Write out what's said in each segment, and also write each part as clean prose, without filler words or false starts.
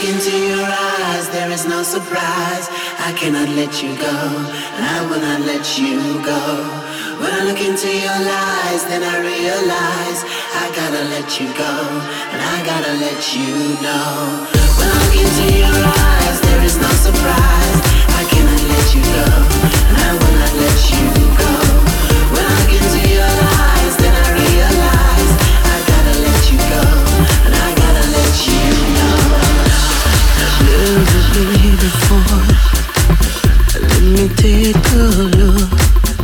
look into your eyes, there is no surprise. I cannot let you go, and I will not let you go. When I look into your lies, then I realize I gotta let you go, and I gotta let you know. When I look into your eyes, there is no surprise. I cannot let you go, and I will not let you go. When I look into your lies, then I realize I gotta let you go, and I gotta let you know. Never been before. Let me take a look.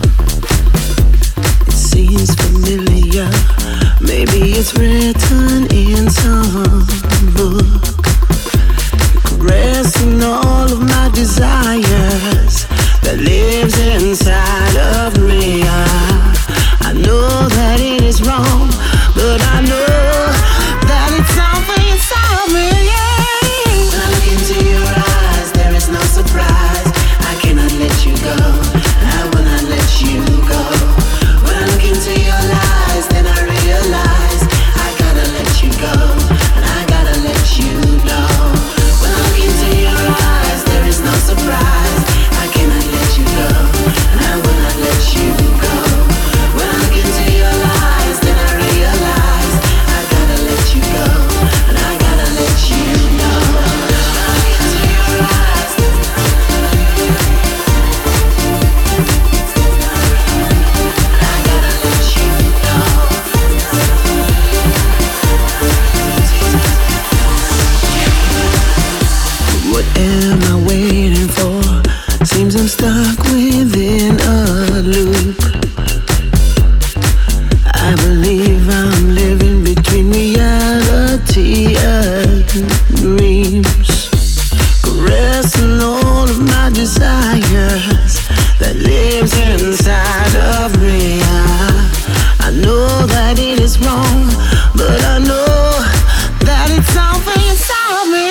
It seems familiar. Maybe it's written in some book. Caressing all of my desires that lives inside of me. I know that it is wrong, but I know that it's something inside me. When I look into your eyes, there is no surprise. I cannot let you go, and I will not let you go. When I look into your lies, then I realize I gotta let you go, and I gotta let you know. When I look into your eyes, there is no surprise. I cannot let you go, and I will not let you go. When I look into your lies, then I realize I gotta let you go, and I gotta let you know. When I look into your eyes, I gotta let you know. What am I waiting for? Seems I'm stuck within a loop. I believe I'm living between reality and dreams. Caressing all of my desires that lives inside of me. I know that it is wrong, but I know that it's something inside me.